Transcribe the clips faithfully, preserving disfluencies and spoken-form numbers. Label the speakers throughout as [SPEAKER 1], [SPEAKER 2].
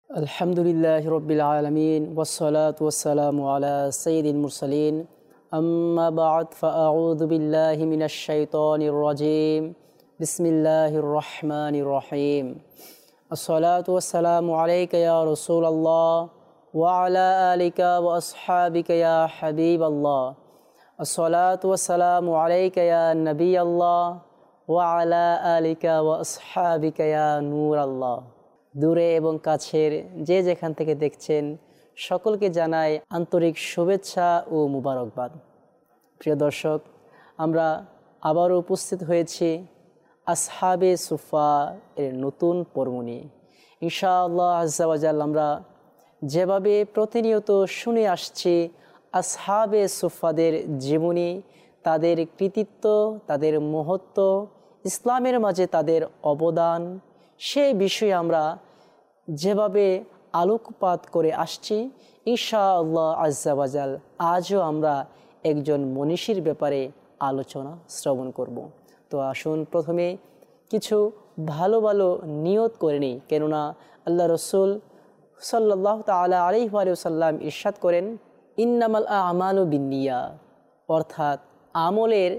[SPEAKER 1] আলহামদুলিল্লাহি রাব্বিল আলামিন ওয়াসসালাতু ওয়াসসালামু আলা সাইয়্যিদিল মুরসালিন আম্মা বা'দ ফাআউযু বিল্লাহি মিনাশ শাইতানির রাজীম বিসমিল্লাহির রহমানির রহিম আসসালাতু ওয়াসসালামু আলাইকা ইয়া রাসূলাল্লাহ ওয়া আলা আলিকা ওয়া আসহাবিকা ইয়া হাবিবাল্লাহ আসসালাতু ওয়াসসালামু আলাইকা ইয়া নবিয়াল্লাহ ওয়া আলা আলিকা ওয়া আসহাবিকা ইয়া নূরাল্লাহ। দূরে এবং কাছের যে যেখান থেকে দেখছেন সকলকে জানাই আন্তরিক শুভেচ্ছা ও মুবারকবাদ। প্রিয় দর্শক, আমরা আবারও উপস্থিত হয়েছি আসহাবে সুফা এর নতুন পর্ব নিয়ে। ইনশাআল্লাহ আজ্জা ওয়া জাল আমরা যেভাবে প্রতিনিয়ত শুনে আসছি আসহাবে সুফাদের জীবনী, তাদের কৃতিত্ব, তাদের মহত্ব, ইসলামের মাঝে তাদের অবদান, সেই বিষয়ে আমরা যেভাবে আলোকপাত করে আসছি ইনশাআল্লাহ আজ্জা ওয়া জাল আজও আমরা একজন মনীষীর ব্যাপারে আলোচনা শ্রবণ করব। তো আসুন প্রথমে কিছু ভালো ভালো নিয়ত করে নিই, কেননা আল্লাহ রসুল সাল্লাল্লাহু তাআলা আলাইহি ওয়া সাল্লাম ইরশাদ করেন, ইন্নামাল আমালু বিন্নিয়া, অর্থাৎ আমলের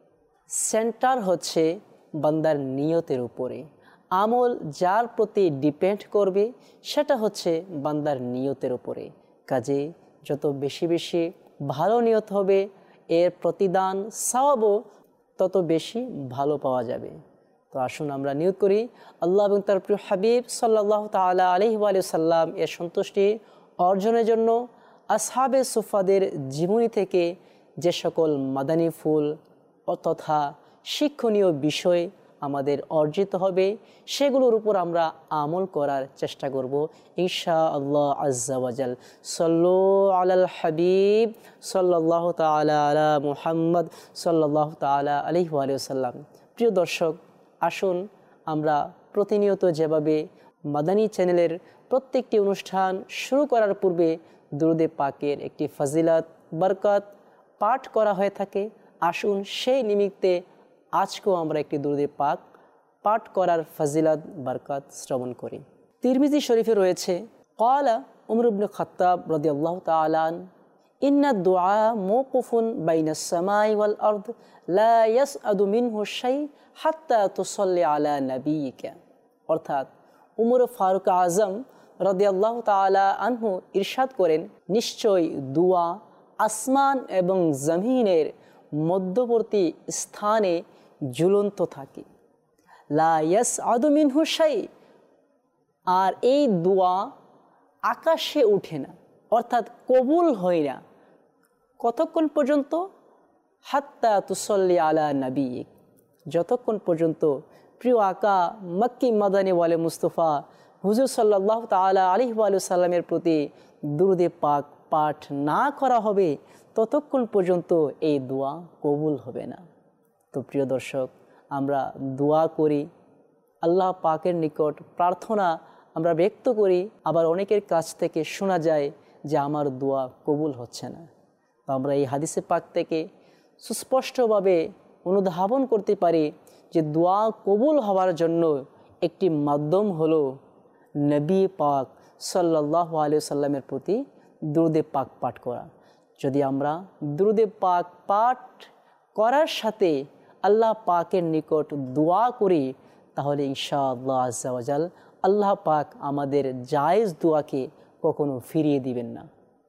[SPEAKER 1] সেন্টার হচ্ছে বান্দার নিয়তের উপরে। আমল যার প্রতি ডিপেন্ড করবে সেটা হচ্ছে বান্দার নিয়তের উপরে। কাজে যত বেশি বেশি ভালো নিয়ত হবে এর প্রতিদান সওয়াবও তত বেশি ভালো পাওয়া যাবে। তো আসুন আমরা নিয়ত করি আল্লাহ এবং তার প্রিয় হাবিব সাল্লাল্লাহু তাআলা আলাইহি ওয়া সাল্লাম এর সন্তুষ্টি অর্জনের জন্য আসহাবে সুফাদের জীবনী থেকে যে সকল মাদানী ফুল তথা শিক্ষণীয় বিষয় আমাদের অর্জিত হবে সেগুলোর উপর আমরা আমল করার চেষ্টা করব ইনশাআল্লাহ আজ্জা ওয়া জাল। সাল্লু আলাল হাবিব সাল্লাল্লাহু তাআলা আলা মুহাম্মদ সাল্লাল্লাহু তাআলা আলাইহি ওয়া সাল্লাম। প্রিয় দর্শক, আসুন আমরা প্রতিনিয়ত যেভাবে মাদানী চ্যানেলের প্রত্যেকটি অনুষ্ঠান শুরু করার পূর্বে দুরূদে পাকের একটি ফজিলত বরকত পাঠ করা হয়ে থাকে, আসুন সেই নিমিত্তে আজকেও আমরা একটি দুরূদে পাক পাঠ করার ফজিলত বরকত শ্রবণ করি। তিরমিজি শরীফে রয়েছে, ক্বালা উমর ইবনে খাত্তাব রাদিয়াল্লাহু তাআলা আন, ইন্না দুআ মাওকুফুন বাইনাস সামাই ওয়াল আরদ লা ইয়াসআদু মিনহু শাই হাত্তা তুসাল্লি আলা নাবিয়িকা। অর্থাৎ উমর ফারুক আজম রাদিয়াল্লাহু তাআলা আনহু ইরশাদ করেন, নিশ্চয় দুআ আসমান এবং জমিনের মধ্যবর্তী স্থানে ঝুলন্ত থাকে। লা ইয়াসআদু মিনহু শাই, আর এই দোয়া আকাশে উঠে না, অর্থাৎ কবুল হয় না কতক্ষণ পর্যন্ত? হাত্তা তুসল্লি আলা নাবিয়িক, যতক্ষণ পর্যন্ত প্রিয় আকা মক্কি মাদানী ওয়ালে মুস্তফা হুজুর সাল্লাল্লাহু তাআলা আলাইহি ওয়া সাল্লামের প্রতি দুরূদে পাক পাঠ না করা হবে ততক্ষণ পর্যন্ত এই দোয়া কবুল হবে না। তো প্রিয় দর্শক, আমরা দোয়া করি, আল্লাহ পাকের নিকট প্রার্থনা আমরা ব্যক্ত করি, আবার অনেকের কাছ থেকে শোনা যায় যে আমার দোয়া কবুল হচ্ছে না। তো আমরা এই হাদিসে পাক থেকে সুস্পষ্টভাবে অনুধাবন করতে পারি যে দোয়া কবুল হওয়ার জন্য একটি মাধ্যম হলো নবী পাক সাল্লাল্লাহু আলাইহি সাল্লামের প্রতি দুরূদে পাক পাঠ করা। যদি আমরা দুরূদে পাক পাঠ করার সাথে আল্লাহ পাকের নিকট দোয়া করি তাহলে ইনশাআল্লাহ আজ্জা ওয়া জাল আল্লাহ পাক আমাদের জায়েজ দোয়াকে কখনো ফিরিয়ে দিবেন না।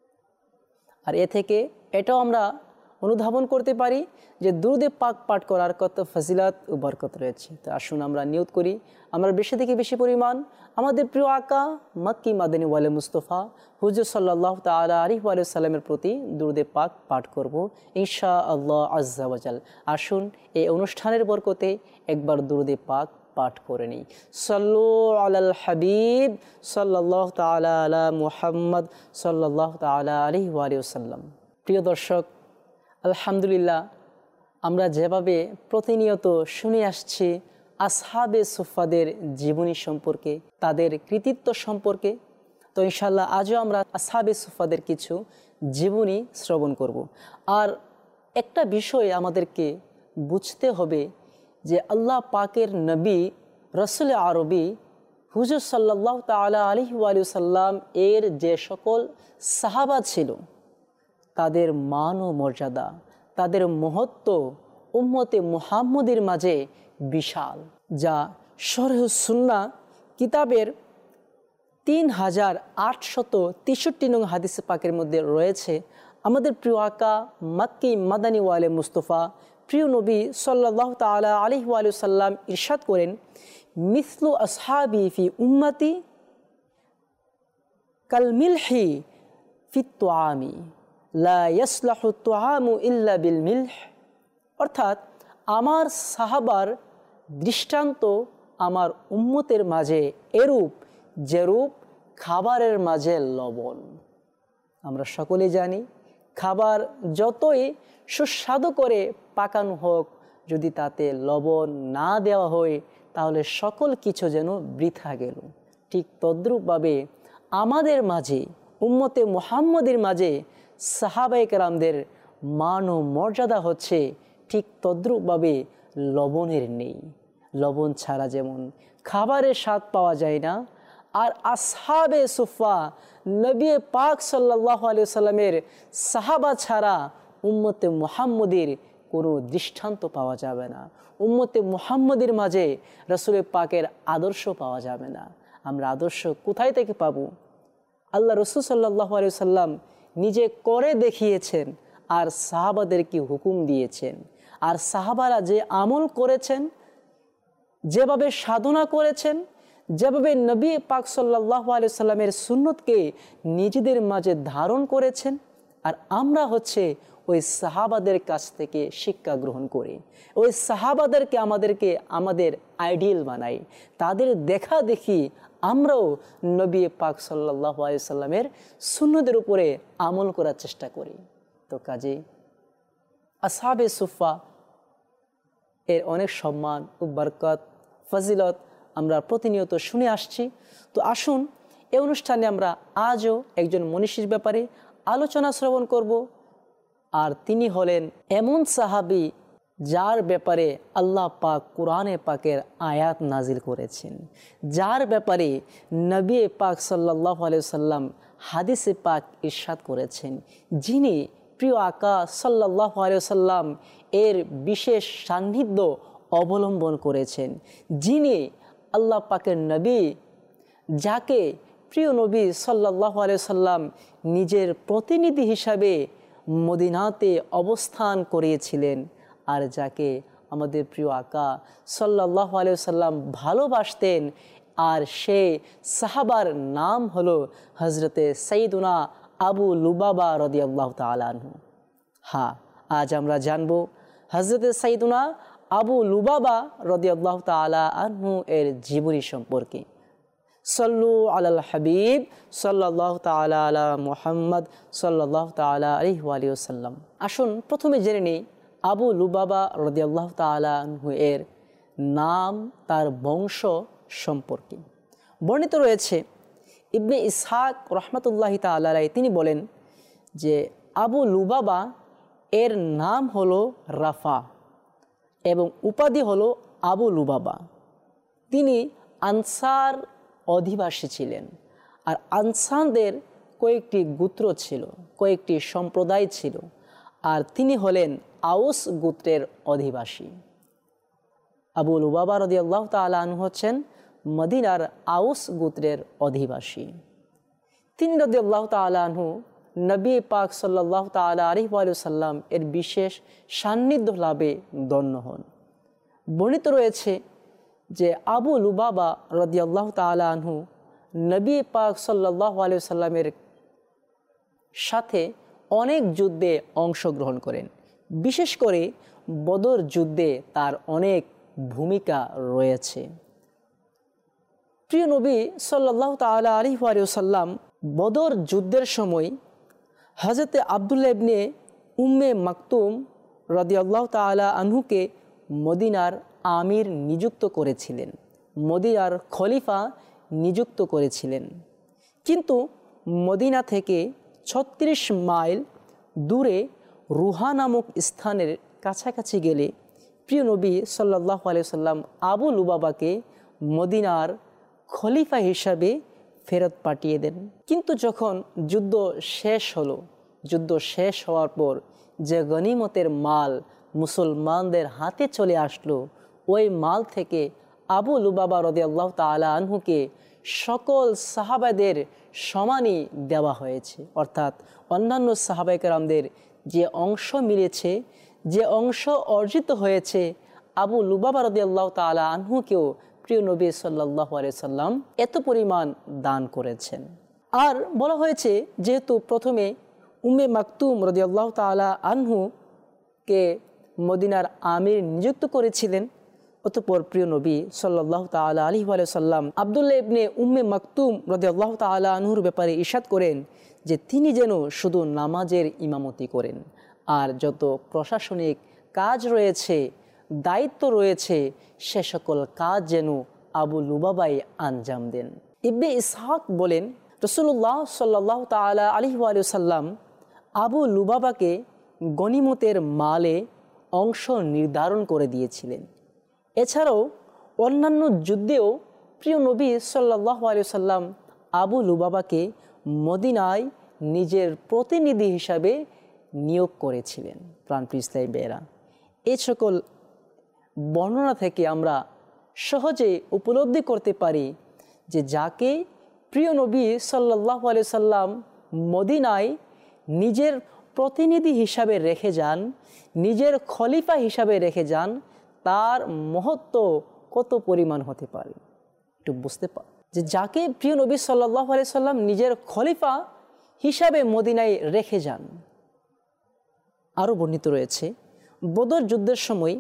[SPEAKER 1] আর এ থেকে এটাও আমরা অনুধাবন করতে পারি যে দুরূদে পাক পাঠ করার কত ফজিলত ও বরকত রয়েছে। তো আসুন আমরা নিয়ত করি আমরা বেশি থেকে বেশি পরিমাণ আমাদের প্রিয় আকা মক্কি মাদানী ওয়ালে মুস্তফা হুজুর সাল্লাল্লাহু তাআলা আলাইহি ওয়া সাল্লামের প্রতি দুরূদে পাক পাঠ করব ইনশাআল্লাহ আজ্জা ওয়া জাল। আসুন এই অনুষ্ঠানের বরকতে একবার দুরূদে পাক পাঠ করে নিই। সাল্লু আলাল হাবিব সাল্লাল্লাহু তাআলা আলা মুহাম্মদ সাল্লাল্লাহু তাআলা আলাইহি ওয়া সাল্লাম। প্রিয় দর্শক, আলহামদুলিল্লাহ আমরা যেভাবে প্রতিনিয়ত শুনে আসছি আসহাবে সুফাদের জীবনী সম্পর্কে, তাদের কৃতিত্ব সম্পর্কে, তো ইনশাল্লাহ আজও আমরা আসহাবে সুফাদের কিছু জীবনী শ্রবণ করব। আর একটা বিষয় আমাদেরকে বুঝতে হবে যে আল্লাহ পাকের নবী রসুল আরবি হুজুর সাল্লাল্লাহু তাআলা আলাইহি ওয়া সাল্লাম এর যে সকল সাহাবা ছিল তাদের মান ও মর্যাদা, তাদের মহত্ব উম্মতে মুহাম্মদের মাঝে বিশাল, যা শরহ সুন্নাহ কিতাবের তিন হাজার আটশত তেষট্টি নং হাদিস পাকের মধ্যে রয়েছে। আমাদের প্রিয় আকা মাক্কি মাদানী ওয়ালে মুস্তফা প্রিয় নবী সাল্লাল্লাহু তাআলা আলাইহি ওয়া সাল্লাম ইরশাদ করেন, মিসলু আসহাবি ফি উম্মতি কাল মিলহি ফি তুআমি লা ইয়াসলাহু তুআমু ইল্লা বিল মিলহ। অর্থাৎ আমার সাহাবার দৃষ্টান্ত আমার উম্মতের মাঝে এরূপ যেরূপ খাবারের মাঝে লবণ। আমরা সকলে জানি খাবার যতই সুস্বাদু করে পাকানো হোক, যদি তাতে লবণ না দেওয়া হয় তাহলে সকল কিছু যেন বৃথা গেল। ঠিক তদ্রূপভাবে আমাদের মাঝে উম্মতে মুহাম্মদের মাঝে সাহাবায়ে কেরামদের মান ও মর্যাদা হচ্ছে ঠিক তদ্রূপভাবে লবণের নেই। লবণ ছাড়া যেমন খাবারের স্বাদ পাওয়া যায় না, আর আসহাবে সুফা নবী পাক সাল্লাল্লাহু আলাইহি সাল্লামের সাহাবা ছাড়া উম্মতে মুহাম্মদের কোনো দৃষ্টান্ত পাওয়া যাবে না। উম্মতে মুহাম্মদের মাঝে রাসূল পাকের আদর্শ পাওয়া যাবে না। আমরা আদর্শ কোথায় থেকে পাবো? আল্লাহ রাসূল সাল্লাল্লাহু আলাইহি সাল্লাম নিজে করে দেখিয়েছেন আর সাহাবাদেরকে হুকুম দিয়েছেন। আর সাহাবারা যে আমল করেছেন, যেভাবে সাধনা করেছেন, যেভাবে নবী পাক সাল্লাল্লাহু আলাইহি সাল্লামের সুন্নতকে নিজেদের মাঝে ধারণ করেছেন, আর আমরা হচ্ছে ওই সাহাবাদের কাছ থেকে শিক্ষা গ্রহণ করি। ওই সাহাবাদেরকে আমাদেরকে আমাদের আইডিয়াল বানাই। তাদের দেখা দেখি আমরাও নবী পাক সাল্লাল্লাহু আলাইহি সাল্লামের সুন্নতের উপরে আমল করার চেষ্টা করি। তো কাজে আসহাবে সুফা এর অনেক সম্মান ও বরকত ফজিলত আমরা প্রতিনিয়ত শুনে আসছি। তো আসুন এই অনুষ্ঠানে আমরা আজও একজন মনীষীর ব্যাপারে আলোচনা শ্রবণ করব। আর তিনি হলেন এমন সাহাবী যার ব্যাপারে আল্লাহ পাক কোরআনে পাকের আয়াত নাজিল করেছেন, যার ব্যাপারে নবী পাক সাল্লাল্লাহু আলাইহি সাল্লাম হাদিসে পাক ইরশাদ করেছেন, যিনি প্রিয় আকা সাল্লাল্লাহু আলাইহি সাল্লাম এর বিশেষ সান্নিধ্য অবলম্বন করেছেন, যিনি আল্লাহ পাকের নবী, যাকে প্রিয় নবী সাল্লাল্লাহু আলাইহি সাল্লাম নিজের প্রতিনিধি হিসাবে মদিনাতে অবস্থান করিয়েছিলেন, আর যাকে আমাদের প্রিয় আকা সাল্লাল্লাহু আলাইহি সাল্লাম ভালোবাসতেন, আর সে সাহাবার নাম হলো হজরতে সাইয়্যিদুনা আবু লুবাবা রাদিয়াল্লাহু তাআলা আনহু। হ্যাঁ, আজ আমরা জানবো হজরতে সাইয়্যিদুনা আবু লুবাবা রাদিয়াল্লাহু তাআলা আনহু এর জীবনী সম্পর্কে। সল্লু আলাল হাবিব সাল্লাল্লাহু তাআলা আলা মুহাম্মদ সাল্লাল্লাহু তাআলা আলাইহি ওয়া সাল্লাম। আসুন প্রথমে জেনে নেই আবু লুবাবা রাদিয়াল্লাহু তাআলা আনহু এর নাম, তার বংশ সম্পর্কে। বর্ণিত রয়েছে ইবনে ইসহাক রহমাতুল্লাহি তাআলা আলাইহি, তিনি বলেন যে আবু লুবাবা এর নাম হলো রাফা এবং উপাধি হলো আবু লুবাবা। তিনি আনসার অধিবাসী ছিলেন। আর আনসারদের কয়েকটি গোত্র ছিল, কয়েকটি সম্প্রদায় ছিল, আর তিনি হলেন আউস গোত্রের অধিবাসী। আবু লুবাবা রাদিয়াল্লাহু তাআলা আনহু হচ্ছেন মদিনার আউস গোত্রের অধিবাসী। তিনি রাদিয়াল্লাহু তাআলা আনহু নবী পাক সাল্লাল্লাহু তাআলা আলাইহি ওয়া সাল্লাম এর বিশেষ সান্নিধ্য লাভে ধন্য হন। বর্ণিত রয়েছে যে আবু লুবাবা রাদিয়াল্লাহু তাআলা আনহু নবী পাক সাল্লাল্লাহু আলাইহি সাল্লামের সাথে অনেক যুদ্ধে অংশগ্রহণ করেন। বিশেষ করে বদর যুদ্ধে তার অনেক ভূমিকা রয়েছে। প্রিয় নবী সাল্লাল্লাহু তাআলা আলাইহি ওয়া সাল্লাম বদর যুদ্ধের সময় হযরতে আব্দুল্লাহ ইবনে উম্মে মাকতুম রাদিয়াল্লাহু তাআলা আনহুকে মদিনার আমির নিযুক্ত করেছিলেন, মদিনার খলিফা নিযুক্ত করেছিলেন। কিন্তু মদিনা থেকে ছত্রিশ মাইল দূরে রুহা নামক স্থানের কাছাকাছি গেলে প্রিয় নবী সাল্লাল্লাহু আলাইহি সাল্লাম আবু লুবাবাকে মদিনার খলিফা হিসাবে ফেরত পাঠিয়ে দেন। কিন্তু যখন যুদ্ধ শেষ হলো, যুদ্ধ শেষ হওয়ার পর যে গনিমতের মাল মুসলমানদের হাতে চলে আসলো, ওই মাল থেকে আবু লুবাবা রাদিয়াল্লাহু তাআলা আনহুকে সকল সাহাবাদের সমানই দেওয়া হয়েছে। অর্থাৎ অন্যান্য সাহাবায়ে কেরামদের যে অংশ মিলেছে, যে অংশ অর্জিত হয়েছে, আবু লুবাবা রাদিয়াল্লাহু তাআলা আনহুকেও প্রিয় নবী সাল্লাল্লাহু আলাইহি সাল্লাম এত পরিমাণ দান করেছেন। আর বলা হয়েছে, যেহেতু প্রথমে উম্মে মাকতুম রাদিয়াল্লাহু তাআলা আনহুকে মদিনার আমির নিযুক্ত করেছিলেন, অতঃপর প্রিয় নবী সাল্লাল্লাহু তাআলা আলাইহি ওয়া সাল্লাম আব্দুল্লাহ ইবনে উম্মে মাকতুম রাদিয়াল্লাহু তাআলা আনহুর ব্যাপারে ইরশাদ করেন যে তিনি যেন শুধু নামাজের ইমামতি করেন, আর যত প্রশাসনিক কাজ রয়েছে, দায়িত্ব রয়েছে, সে সকল কাজ যেন আবু লুবাবাই আঞ্জাম দেন। ইবনে ইসহাক বলেন, রাসূলুল্লাহ সাল্লাল্লাহু তাআলা আলাইহি ওয়া সাল্লাম আবু লুবাবাকে গনিমতের মালে অংশ নির্ধারণ করে দিয়েছিলেন। এছাড়াও অন্যান্য যুদ্ধেও প্রিয় নবী সাল্লাল্লাহু আলাইহি সাল্লাম আবু লুবাবাকে মদিনায় নিজের প্রতিনিধি হিসাবে নিয়োগ করেছিলেন। প্রাণপ্রিয় ইসলামী ভাইয়েরা, এই সকল বর্ণনা থেকে আমরা সহজে উপলব্ধি করতে পারি যে যাকে প্রিয় নবী সাল্লাল্লাহু আলাইহি সাল্লাম মদিনায় নিজের প্রতিনিধি হিসাবে রেখে যান, নিজের খলিফা হিসাবে রেখে যান, তার মহত্ব কত পরিমাণ হতে পারে একটু বুঝতে পার যে যাকে প্রিয় নবী সাল্লাল্লাহু আলাইহি সাল্লাম নিজের খলিফা হিসাবে মদিনায় রেখে যান। আরও বর্ণিত রয়েছে, বদর যুদ্ধের সময়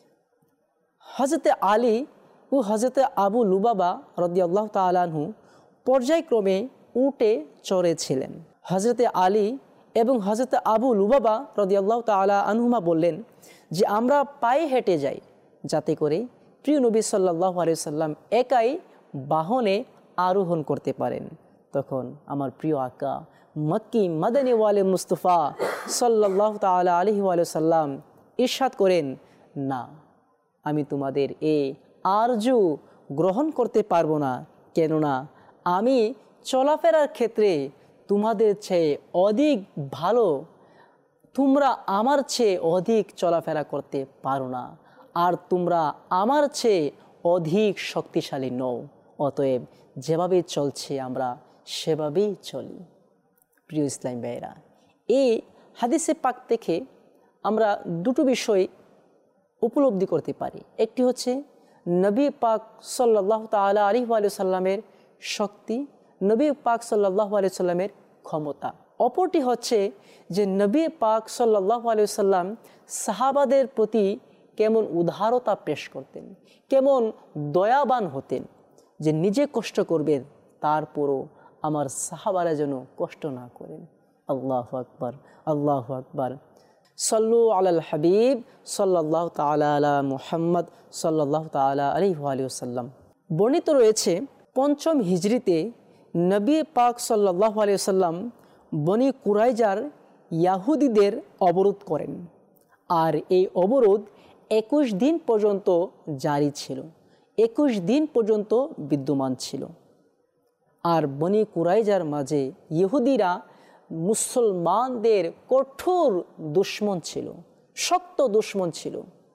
[SPEAKER 1] হযরতে আলী ও হযরতে আবু লুবাবা রাদিয়াল্লাহু তাআলা আনহু পর্যায়ক্রমে উটে চড়েছিলেন। হযরতে আলী এবং হযরতে আবু লুবাবা রাদিয়াল্লাহু তাআলা আনহুমা বললেন যে আমরা পায়ে হেঁটে যাই, যাতে করে প্রিয় নবী সাল্লাল্লাহু আলাইহি সাল্লাম একাই বাহনে আরোহণ করতে পারেন। তখন আমার প্রিয় আকা মক্কি মাদানী ওয়ালে মুস্তাফা সাল্লাল্লাহু তাআলা আলাইহি ওয়া সাল্লাম ইরশাদ করেন, না, আমি তোমাদের এই আরজু গ্রহণ করতে পারবো না, কেননা আমি চলাফেরার ক্ষেত্রে তোমাদের চেয়ে অধিক ভালো, তোমরা আমার চেয়ে অধিক চলাফেরা করতে পারো না, আর তোমরা আমার চেয়ে অধিক শক্তিশালী নও, অতএব যেভাবে চলছে আমরা সেভাবেই চলি। প্রিয় ইসলামী ভাইয়েরা, এই হাদিসে পাক থেকে আমরা দুটো বিষয় উপলব্ধি করতে পারি। একটি হচ্ছে নবী পাক সাল্লাল্লাহু তাআলা আলাইহি ওয়া সাল্লামের শক্তি, নবী পাক সাল্লাল্লাহু আলাইহি সাল্লামের ক্ষমতা। অপরটি হচ্ছে যে নবী পাক সাল্লাল্লাহু আলাইহি সাল্লাম সাহাবাদের প্রতি কেমন উদারতা পেশ করতেন, কেমন দয়াবান হতেন, যে নিজে কষ্ট করবেন তারপরও আমার সাহাবারা যেন কষ্ট না করেন। আল্লাহু আকবার, আল্লাহু আকবার। সাল্লু আলাল হাবিব সাল্লাল্লাহু তাআলা আলা মুহাম্মদ সাল্লাল্লাহু তাআলা আলাইহি ওয়া সাল্লাম। বর্ণিত রয়েছে পঞ্চম হিজরিতে নবী পাক সাল্লাল্লাহু আলাইহি সাল্লাম বনি কুরাইজার ইয়াহুদীদের অবরোধ করেন, আর এই অবরোধ একুশ দিন পর্যন্ত জারি ছিল, একুশ দিন পর্যন্ত বিদ্যমান ছিল। আর বনি কুরাইজার মাঝে ইহুদিরা মুসলমানদের কঠোর দুশমন ছিল, শক্ত দুশমন ছিল।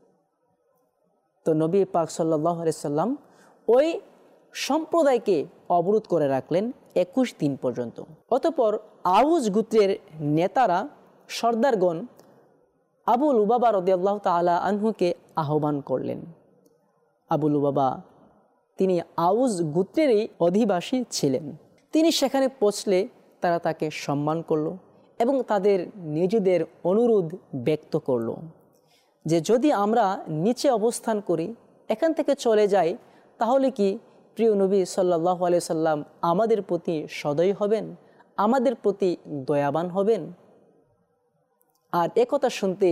[SPEAKER 1] তো নবী পাক সাল্লাল্লাহু আলাইহি সাল্লাম ওই সম্প্রদায়কে অবরোধ করে রাখলেন একুশ দিন পর্যন্ত। অতঃপর আউস গোত্রের নেতারা সর্দারগণ আবু লুবাবা রাদিয়াল্লাহু তাআলা আনহুকে আহ্বান করলেন। আবু লুবাবা তিনি আউস গোত্রেরই অধিবাসী ছিলেন। তিনি সেখানে পৌঁছলে তারা তাকে সম্মান করল এবং তাদের নিজেদের অনুরোধ ব্যক্ত করল যে যদি আমরা নিচে অবস্থান করি, এখান থেকে চলে যাই, তাহলে কি প্রিয় নবী সাল্লাল্লাহু আলাইহি সাল্লাম আমাদের প্রতি সদয় হবেন, আমাদের প্রতি দয়াবান হবেন? আর একথা শুনতে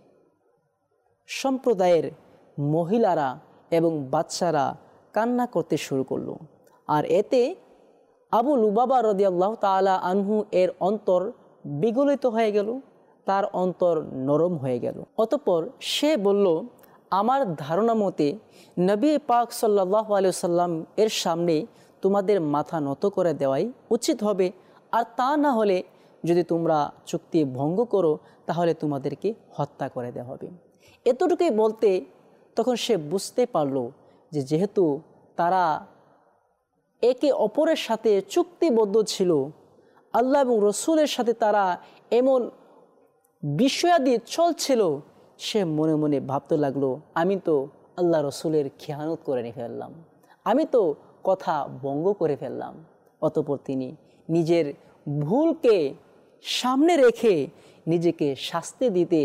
[SPEAKER 1] সম্প্রদায়ের মহিলারা এবং বাচ্চারা কান্না করতে শুরু করলো। আর এতে আবু লুবাবা রাদিয়াল্লাহু তাআলা আনহু এর অন্তর বিগলিত হয়ে গেল, তার অন্তর নরম হয়ে গেল। অতঃপর সে বলল, আমার ধারণা মতে নবী পাক সাল্লাল্লাহু আলাইহি সাল্লাম এর সামনে তোমাদের মাথা নত করে দেওয়াই উচিত হবে। আর তা না হলে যদি তোমরা চুক্তি ভঙ্গ করো তাহলে তোমাদেরকে হত্যা করে দেওয়া হবে। এতটুকুই বলতে তখন সে বুঝতে পারল যে যেহেতু তারা একে অপরের সাথে চুক্তিবদ্ধ ছিল, আল্লাহ এবং রসুলের সাথে তারা এমন বিষয়াদি চলছিল, সে মনে মনে ভাবতে লাগলো আমি তো আল্লাহ রসুলের খেয়ানত করে ফেললাম, আমি তো কথা ভঙ্গ করে ফেললাম। অতঃপর তিনি নিজের ভুলকে সামনে রেখে নিজেকে শাস্তি দিতে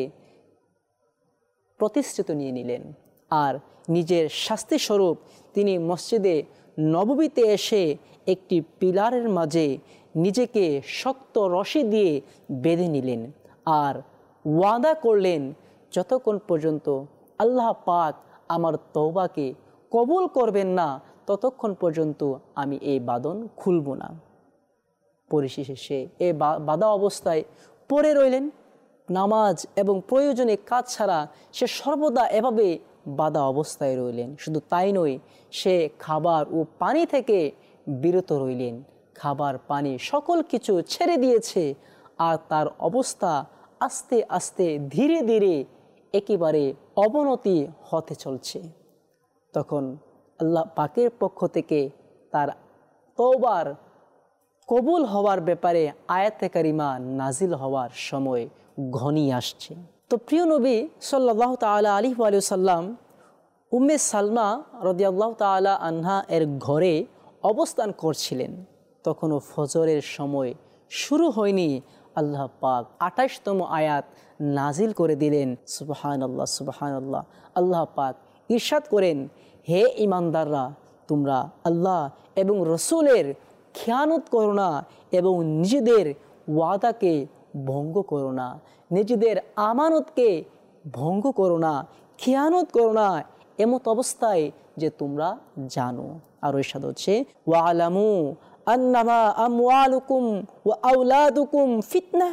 [SPEAKER 1] প্রতিশ্রুতি নিয়ে নিলেন। আর নিজের শাস্তিস্বরূপ তিনি মসজিদে নববীতে এসে একটি পিলারের মাঝে নিজেকে শক্ত রশি দিয়ে বেঁধে নিলেন আর ওয়াদা করলেন যতক্ষণ পর্যন্ত আল্লাহ পাক আমার তওবাকে কবুল করবেন না ততক্ষণ পর্যন্ত আমি এই বাঁধন খুলব না। পরিশেষে সে এ বাঁধা অবস্থায় পড়ে রইলেন। নামাজ এবং প্রয়োজনে কাজ ছাড়া সে সর্বদা এভাবে বাঁধা অবস্থায় রইলেন। শুধু তাই নয়, সে খাবার ও পানি থেকে বিরত রইলেন। খাবার পানি সকল কিছু ছেড়ে দিয়েছে আর তার অবস্থা আস্তে আস্তে ধীরে ধীরে একেবারে অবনতি হতে চলছে। তখন আল্লাহ পাকের পক্ষ থেকে তার তওবার কবুল হওয়ার ব্যাপারে আয়াতে কারিমা নাজিল হওয়ার সময় ঘনিয়ে আসছে। তো প্রিয় নবী সাল্লাল্লাহু তাআলা আলাইহি ওয়া সাল্লাম উম্মে সালমা রাদিয়াল্লাহু তাআলা আনহা এর ঘরে অবস্থান করছিলেন। তখনও ফজরের সময় শুরু হয়নি, আল্লাহ পাক আঠাশতম আয়াত নাজিল করে দিলেন। সুবহানাল্লাহ সুবহানাল্লাহ। আল্লাহ পাক ইরশাদ করেন, হে ঈমানদাররা, তোমরা আল্লাহ এবং রসুলের খেয়ানত করো না এবং নিজেদের ওয়াদাকে ভঙ্গ করো না, নিজেদের আমানতকে ভঙ্গ করো না, খেয়ানত করো না এমত অবস্থায় যে তোমরা জানো। আর ইরশাদ হচ্ছে ওয়ালামু আন্নামা আমওয়ালুকুম ওয়া আওলাদুকুম ফিতনা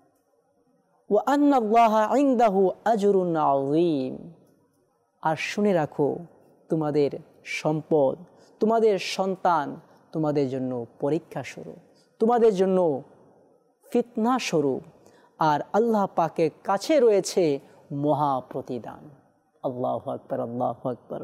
[SPEAKER 1] ওয়া আন্নাল্লাহা ইনদাহু আজরুন আযীম। আর শুনে রাখো, তোমাদের সম্পদ, তোমাদের সন্তান তোমাদের জন্য পরীক্ষা স্বরূপ, তোমাদের জন্য ফিতনা স্বরূপ, আর আল্লাহ পাকের কাছে রয়েছে মহা প্রতিদান। আল্লাহু আকবার, আল্লাহু আকবার।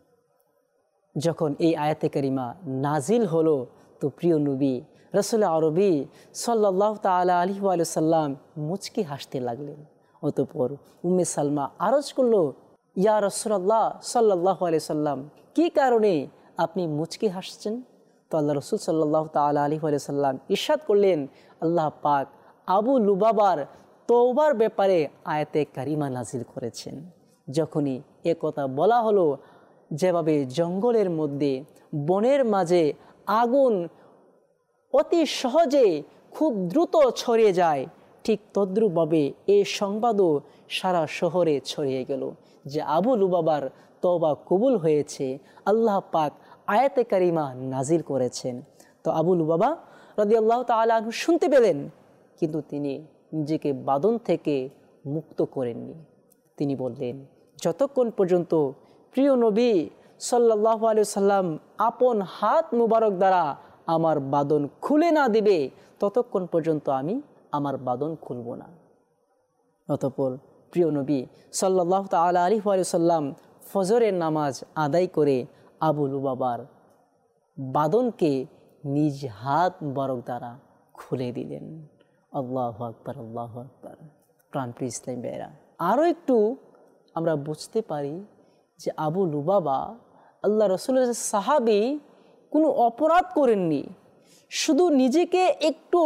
[SPEAKER 1] যখন এই আয়াতে কারিমা নাজিল হলো তো প্রিয় নবী রাসূল আরবি সাল্লাল্লাহু তাআলা আলাইহি ওয়া সাল্লাম মুচকি হাসতে লাগলেন। অতঃপর উম্মে সালমা আরজ করলো, ইয়া রাসূলুল্লাহ সাল্লাল্লাহু আলাইহি সাল্লাম, কি কারণে আপনি মুচকি হাসছেন? তো আল্লাহ রসুল সাল্লাল্লাহু তাআলা আলাইহি ওয়া সাল্লাম ইরশাদ করলেন, আল্লাহ পাক আবু লুবাবার তওবার ব্যাপারে আয়াতে কারিমা নাজিল করেছেন। যখনই এ কথা বলা হলো, যেভাবে জঙ্গলের মধ্যে বনের মাঝে আগুন অতি সহজে খুব দ্রুত ছড়িয়ে যায়, ঠিক তদ্রূপভাবে এই সংবাদও সারা শহরে ছড়িয়ে গেল যে আবু লুবাবার তওবা কবুল হয়েছে, আল্লাহ পাক আয়াতে কারিমা নাজিল করেছেন। তো আবু লুবাবা রাদিয়াল্লাহু তাআলা আনহু শুনতে পেলেন, কিন্তু তিনি নিজেকে বাঁধন থেকে মুক্ত করেননি। তিনি বললেন, যতক্ষণ পর্যন্ত প্রিয় নবী সাল্লাল্লাহু আলাইহি সাল্লাম আপন হাত মুবারক দ্বারা আমার বাঁধন খুলে না দিবে ততক্ষণ পর্যন্ত আমি আমার বাঁধন খুলব না। অতঃপর প্রিয় নবী সাল্লাল্লাহু তাআলা আলাইহি ওয়া সাল্লাম ফজরের নামাজ আদায় করে আবু লুবাবার বাঁধনকে নিজ হাত মুবারক দ্বারা খুলে দিলেন। আল্লাহু আকবার, আল্লাহু আকবার। প্রাণপ্রিয় ইসলামী ভাইয়েরা, আরও একটু আমরা বুঝতে পারি যে আবু লুবাবা আল্লাহ রসুলের সাহাবী কোনো অপরাধ করেননি, শুধু নিজেকে একটু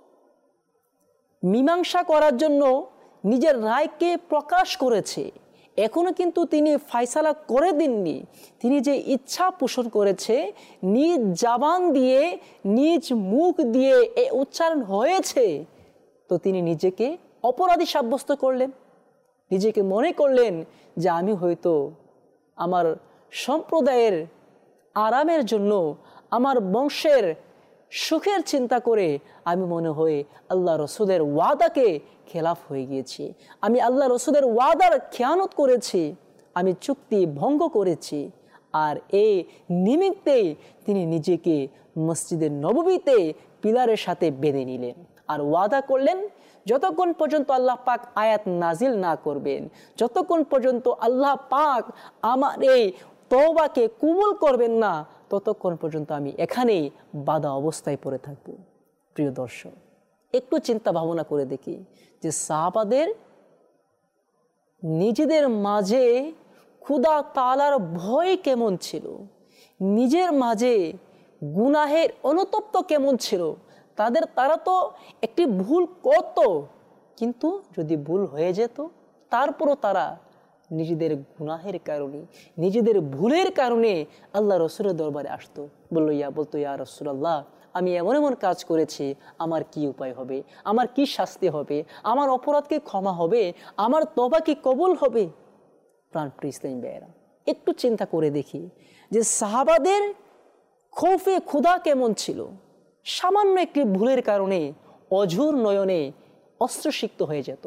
[SPEAKER 1] মীমাংসা করার জন্য নিজের রায়কে প্রকাশ করেছে। এখনও কিন্তু তিনি ফায়সালা করে দেননি। তিনি যে ইচ্ছা পোষণ করেছে, নিজ জবান দিয়ে নিজ মুখ দিয়ে এ উচ্চারণ হয়েছে, তো তিনি নিজেকে অপরাধী সাব্যস্ত করলেন। নিজেকে মনে করলেন যে আমি হয়তো আমার সম্প্রদায়ের আরামের জন্য, আমার বংশের সুখের চিন্তা করে আমি মনে হয় আল্লাহ রসুলের ওয়াদাকে খেলাফ হয়ে গিয়েছি, আমি আল্লাহ রসুলের ওয়াদার খেয়ানত করেছি, আমি চুক্তি ভঙ্গ করেছি, আর এই নিমিত্তেই তিনি নিজেকে মসজিদে নববীতে পিলারের সাথে বেঁধে নিলেন আর ওয়াদা করলেন, যতক্ষণ পর্যন্ত আল্লাহ পাক আয়াত নাজিল না করবেন, যতক্ষণ পর্যন্ত আল্লাহ পাক আমার এই তওবাকে কবুল করবেন না, ততক্ষণ পর্যন্ত আমি এখানেই বাধা অবস্থায় পড়ে থাকব। প্রিয় দর্শক, একটু চিন্তা ভাবনা করে দেখি যে সাহাবাদের নিজেদের মাঝে খোদা তাআলার ভয় কেমন ছিল, নিজের মাঝে গুনাহের অনুতপ্ত কেমন ছিল। তাদের তারা তো একটি ভুল করত, কিন্তু যদি ভুল হয়ে যেত তারপরও তারা নিজেদের গুনাহের কারণে, নিজেদের ভুলের কারণে আল্লাহ রসুলের দরবারে আসতো, বললো ইয়া বলতো ইয়া রাসূলুল্লাহ, আমি এমন এমন কাজ করেছি, আমার কি উপায় হবে, আমার কি শাস্তি হবে, আমার অপরাধ কি ক্ষমা হবে, আমার তওবা কি কবুল হবে। প্রাণপ্রিয় ইসলামী ভাইয়েরা, একটু চিন্তা করে দেখি যে সাহাবাদের খৌফে খুদা কেমন ছিল। সামান্য একটি ভুলের কারণে অঝোর নয়নে অস্ত্রসিক্ত হয়ে যেত।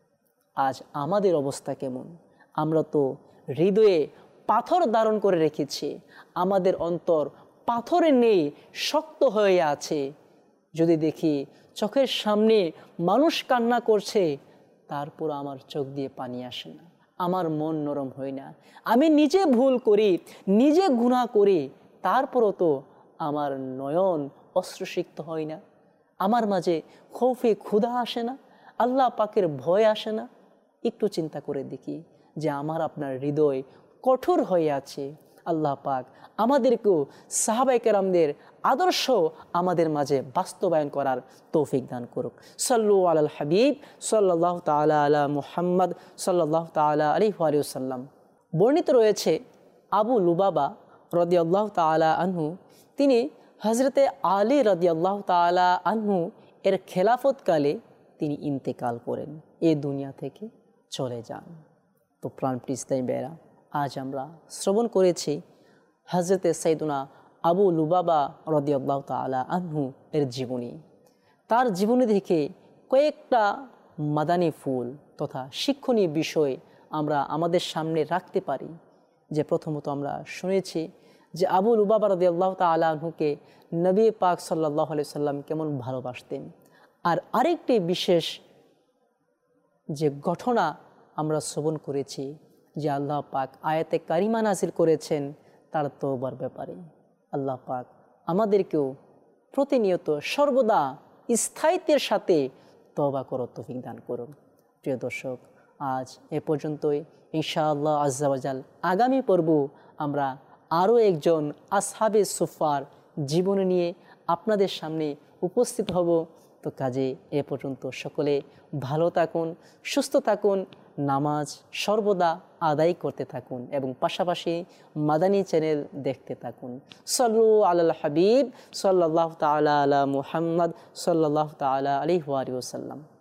[SPEAKER 1] আজ আমাদের অবস্থা কেমন? আমরা তো হৃদয়ে পাথর ধারণ করে রেখেছি, আমাদের অন্তর পাথরে নেই, শক্ত হয়ে আছে। যদি দেখি চোখের সামনে মানুষ কান্না করছে, তারপর আমার চোখ দিয়ে পানি আসে না, আমার মন নরম হয় না। আমি নিজে ভুল করি, নিজে গুনাহ করি, তারপরও তো আমার নয়ন অশ্রুসিক্ত হয় না, আমার মাঝে খৌফে ক্ষুধা আসে না, আল্লাহ পাকের ভয় আসে না। একটু চিন্তা করে দেখি যে আমার আপনার হৃদয় কঠোর হয়ে আছে। আল্লাহ পাক আমাদেরকেও সাহাবায়ে কেরামদের আদর্শ আমাদের মাঝে বাস্তবায়ন করার তৌফিক দান করুক। সাল্লু আলাল হাবিব সাল্লাল্লাহু তাআলা আলা মুহাম্মদ সাল্লাল্লাহু তাআলা আলাইহি ওয়া সাল্লাম। বর্ণিত রয়েছে আবু লুবাবা রাদিয়াল্লাহু তাআলা আনহু, তিনি হযরতে আলী রাদিয়াল্লাহু তাআলা আনহু এর খেলাফতকালে তিনি ইন্তেকাল করেন, এই দুনিয়া থেকে চলে যান। তো প্রাণপ্রিয় ইসলামী ভাইয়েরা, আজ আমরা শ্রবণ করেছি হযরতে সাইয়্যিদুনা আবু লুবাবা রাদিয়াল্লাহু তাআলা আনহু এর জীবনী। তার জীবনী থেকে কয়েকটা মাদানী ফুল তথা শিক্ষণীয় বিষয় আমরা আমাদের সামনে রাখতে পারি। যে প্রথমত আমরা শুনেছি যে আবু লুবাবা রাদিয়াল্লাহু তাআলা আনহুকে নবী পাক সাল্লাল্লাহু আলাইহি সাল্লাম কেমন ভালোবাসতেন। আর আরেকটি বিশেষ যে ঘটনা আমরা শ্রবণ করেছি যে আল্লাহ পাক আয়াতে কারিমা নাজিল করেছেন তার তওবার ব্যাপারে। আল্লাহ পাক আমাদেরকেও প্রতিনিয়ত সর্বদা স্থায়িত্বের সাথে তওবা করার তৌফিক দান করুন। প্রিয় দর্শক, আজ এ পর্যন্তই। ইনশাআল্লাহ আজ্জা ওয়া জাল আগামী পর্ব আমরা আরও একজন আসহাবে সুফার জীবনী নিয়ে আপনাদের সামনে উপস্থিত হব। তো কাজে এ পর্যন্ত সকলে ভালো থাকুন, সুস্থ থাকুন, নামাজ সর্বদা আদায় করতে থাকুন এবং পাশাপাশি মাদানী চ্যানেল দেখতে থাকুন। সাল্লু আলাল হাবিব সাল্লাল্লাহু তাআলা আলা মুহাম্মদ সাল্লাল্লাহু তাআলা আলাইহি ওয়া সাল্লাম।